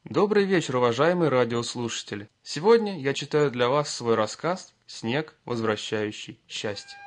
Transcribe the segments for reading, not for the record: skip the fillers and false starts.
Добрый вечер, уважаемые радиослушатели. Сегодня я читаю для вас свой рассказ «Снег, возвращающий счастье».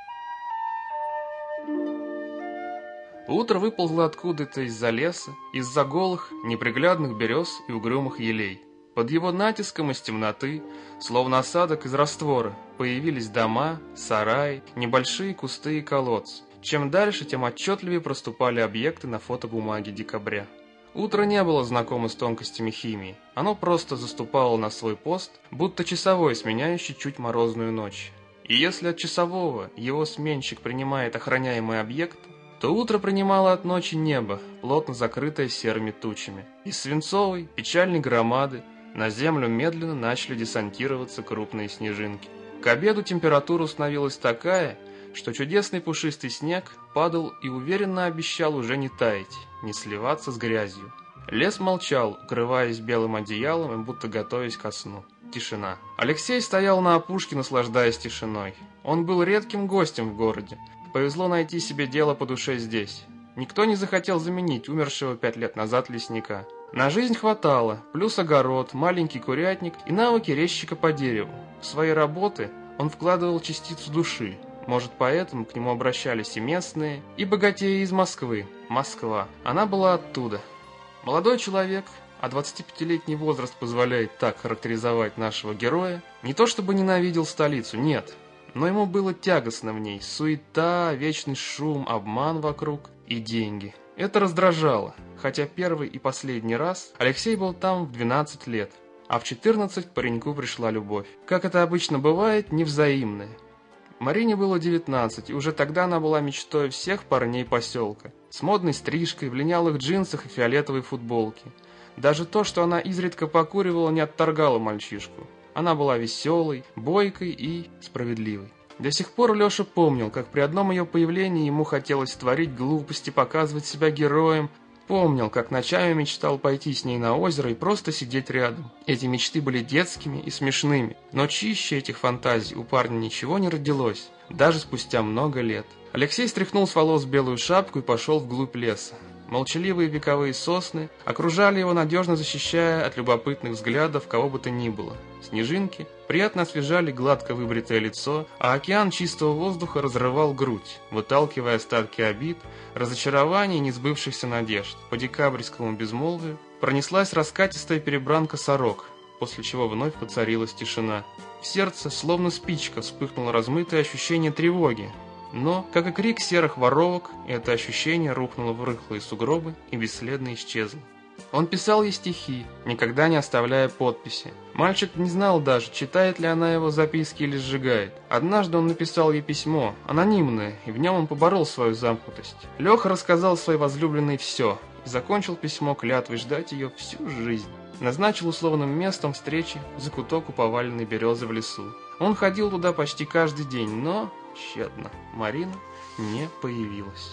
Утро выползло откуда-то из-за леса, из-за голых, неприглядных берез и угрюмых елей. Под его натиском из темноты, словно осадок из раствора, появились дома, сараи, небольшие кусты и колодцы. Чем дальше, тем отчетливее проступали объекты на фотобумаге декабря. Утро не было знакомо с тонкостями химии. Оно просто заступало на свой пост, будто часовой, сменяющий чуть морозную ночь. И если от часового его сменщик принимает охраняемый объект, то утро принимало от ночи небо, плотно закрытое серыми тучами. Из свинцовой, печальной громады на землю медленно начали десантироваться крупные снежинки. К обеду температура установилась такая, что чудесный пушистый снег падал и уверенно обещал уже не таять, не сливаться с грязью. Лес молчал, укрываясь белым одеялом и будто готовясь ко сну. Тишина. Алексей стоял на опушке, наслаждаясь тишиной. Он был редким гостем в городе. Повезло найти себе дело по душе здесь. Никто не захотел заменить умершего 5 лет назад лесника. На жизнь хватало, плюс огород, маленький курятник и навыки резчика по дереву. В свои работы он вкладывал частицу души. Может, поэтому к нему обращались и местные, и богатеи из Москвы. Москва. Она была оттуда. Молодой человек, а 25-летний возраст позволяет так характеризовать нашего героя, не то чтобы ненавидел столицу, нет, но ему было тягостно в ней. Суета, вечный шум, обман вокруг и деньги. Это раздражало, хотя первый и последний раз Алексей был там в 12 лет, а в 14 к пареньку пришла любовь. Как это обычно бывает, невзаимная. Марине было 19, и уже тогда она была мечтой всех парней поселка. С модной стрижкой, в линялых джинсах и фиолетовой футболке. Даже то, что она изредка покуривала, не отторгало мальчишку. Она была веселой, бойкой и справедливой. До сих пор Леша помнил, как при одном ее появлении ему хотелось творить глупости, показывать себя героем. Помнил, как ночами мечтал пойти с ней на озеро и просто сидеть рядом. Эти мечты были детскими и смешными, но чище этих фантазий у парня ничего не родилось, даже спустя много лет. Алексей стряхнул с волос белую шапку и пошел вглубь леса. Молчаливые вековые сосны окружали его, надежно защищая от любопытных взглядов кого бы то ни было. Снежинки приятно освежали гладко выбритое лицо, а океан чистого воздуха разрывал грудь, выталкивая остатки обид, разочарований и несбывшихся надежд. По декабрьскому безмолвию пронеслась раскатистая перебранка сорок, после чего вновь воцарилась тишина. В сердце, словно спичка, вспыхнуло размытое ощущение тревоги. Но, как и крик серых воровок, это ощущение рухнуло в рыхлые сугробы и бесследно исчезло. Он писал ей стихи, никогда не оставляя подписи. Мальчик не знал даже, читает ли она его записки или сжигает. Однажды он написал ей письмо, анонимное, и в нем он поборол свою замкнутость. Леха рассказал своей возлюбленной все, и закончил письмо клятвой ждать ее всю жизнь. Назначил условным местом встречи закуток у поваленной березы в лесу. Он ходил туда почти каждый день, но тщетно. Марина не появилась.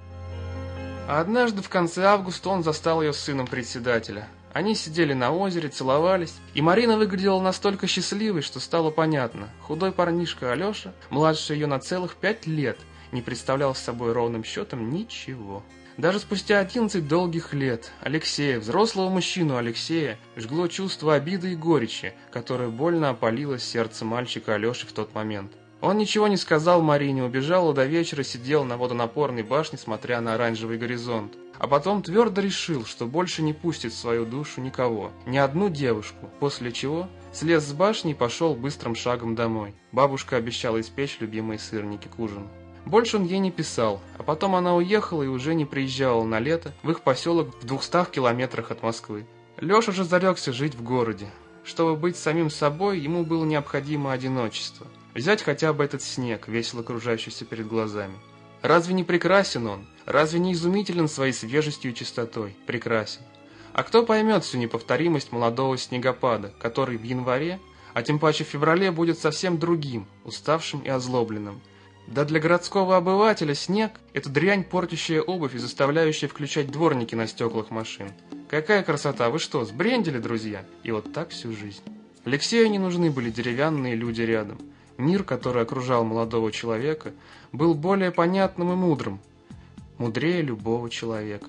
А однажды в конце августа он застал ее с сыном председателя. Они сидели на озере, целовались, и Марина выглядела настолько счастливой, что стало понятно. Худой парнишка Алеша, младше ее на целых 5 лет, не представлял собой ровным счетом ничего. Даже спустя 11 долгих лет Алексея, взрослого мужчину Алексея, жгло чувство обиды и горечи, которое больно опалило сердце мальчика Алеши в тот момент. Он ничего не сказал Марине, убежал и до вечера сидел на водонапорной башне, смотря на оранжевый горизонт. А потом твердо решил, что больше не пустит в свою душу никого, ни одну девушку, после чего слез с башни и пошел быстрым шагом домой. Бабушка обещала испечь любимые сырники к ужину. Больше он ей не писал, а потом она уехала и уже не приезжала на лето в их поселок в 200 километрах от Москвы. Леша же зарекся жить в городе. Чтобы быть самим собой, ему было необходимо одиночество. Взять хотя бы этот снег, весело кружащийся перед глазами. Разве не прекрасен он? Разве не изумителен своей свежестью и чистотой? Прекрасен. А кто поймет всю неповторимость молодого снегопада, который в январе, а тем паче в феврале, будет совсем другим, уставшим и озлобленным? Да для городского обывателя снег – это дрянь, портящая обувь и заставляющая включать дворники на стеклах машин. Какая красота, вы что, сбрендили, друзья? И вот так всю жизнь. Алексею не нужны были деревянные люди рядом. Мир, который окружал молодого человека, был более понятным и мудрым, мудрее любого человека.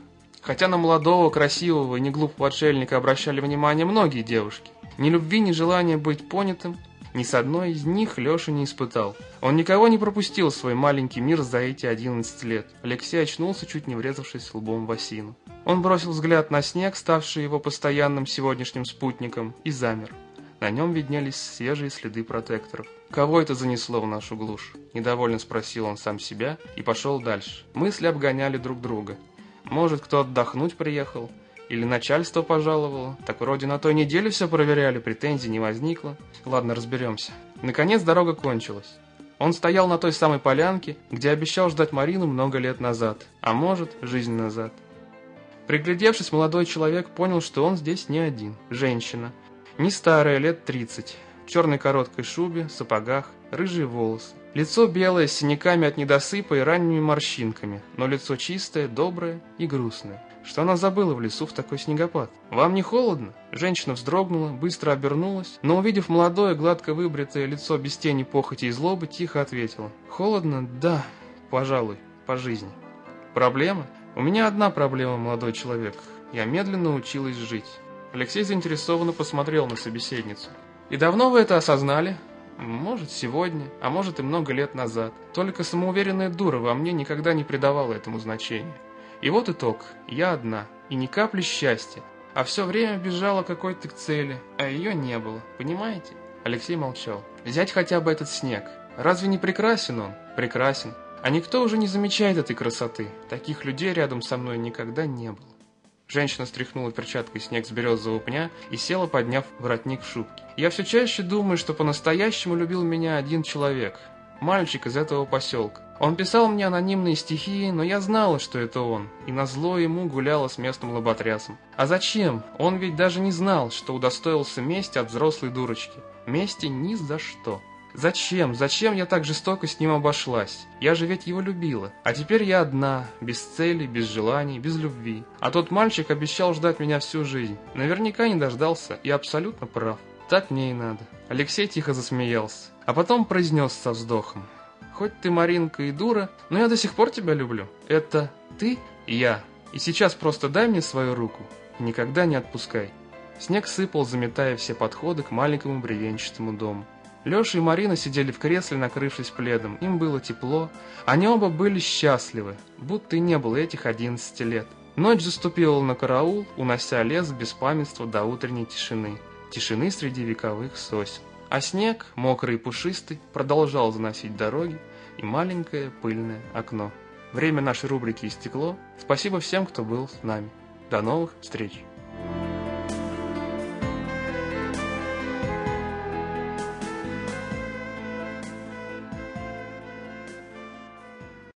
Хотя на молодого, красивого и неглупого отшельника обращали внимание многие девушки. Ни любви, ни желания быть понятым ни с одной из них Леша не испытал. Он никого не пропустил в свой маленький мир за эти 11 лет. Алексей очнулся, чуть не врезавшись лбом в осину. Он бросил взгляд на снег, ставший его постоянным сегодняшним спутником, и замер. На нем виднелись свежие следы протекторов. «Кого это занесло в нашу глушь?» – недовольно спросил он сам себя и пошел дальше. Мысли обгоняли друг друга. Может, кто отдохнуть приехал? Или начальство пожаловало? Так вроде на той неделе все проверяли, претензий не возникло. Ладно, разберемся. Наконец дорога кончилась. Он стоял на той самой полянке, где обещал ждать Марину много лет назад. А может, жизнь назад. Приглядевшись, молодой человек понял, что он здесь не один. Женщина. Не старая, лет 30. В черной короткой шубе, сапогах, рыжие волосы. Лицо белое, с синяками от недосыпа и ранними морщинками, но лицо чистое, доброе и грустное. Что она забыла в лесу в такой снегопад? «Вам не холодно?» Женщина вздрогнула, быстро обернулась, но, увидев молодое, гладко выбритое лицо без тени похоти и злобы, тихо ответила. «Холодно? Да, пожалуй, по жизни». «Проблема? У меня одна проблема, молодой человек. Я медленно училась жить». Алексей заинтересованно посмотрел на собеседницу. «И давно вы это осознали?» «Может, сегодня, а может и много лет назад. Только самоуверенная дура во мне никогда не придавала этому значения. И вот итог. Я одна, и ни капли счастья. А все время бежала к какой-то цели, а ее не было. Понимаете?» Алексей молчал. «Взять хотя бы этот снег. Разве не прекрасен он?» «Прекрасен. А никто уже не замечает этой красоты. Таких людей рядом со мной никогда не было». Женщина стряхнула перчаткой снег с березового пня и села, подняв воротник в шубке. «Я все чаще думаю, что по-настоящему любил меня один человек. Мальчик из этого поселка. Он писал мне анонимные стихи, но я знала, что это он, и назло ему гуляла с местным лоботрясом. А зачем? Он ведь даже не знал, что удостоился мести от взрослой дурочки. Мести ни за что. Зачем? Зачем я так жестоко с ним обошлась? Я же ведь его любила. А теперь я одна, без цели, без желаний, без любви. А тот мальчик обещал ждать меня всю жизнь. Наверняка не дождался и абсолютно прав. Так мне и надо». Алексей тихо засмеялся, а потом произнес со вздохом. «Хоть ты, Маринка, и дура, но я до сих пор тебя люблю. Это ты и я. И сейчас просто дай мне свою руку и никогда не отпускай». Снег сыпал, заметая все подходы к маленькому бревенчатому дому. Леша и Марина сидели в кресле, накрывшись пледом. Им было тепло. Они оба были счастливы, будто и не было этих 11 лет. Ночь заступила на караул, унося лес в беспамятство до утренней тишины. Тишины среди вековых сосен. А снег, мокрый и пушистый, продолжал заносить дороги и маленькое пыльное окно. Время нашей рубрики истекло. Спасибо всем, кто был с нами. До новых встреч!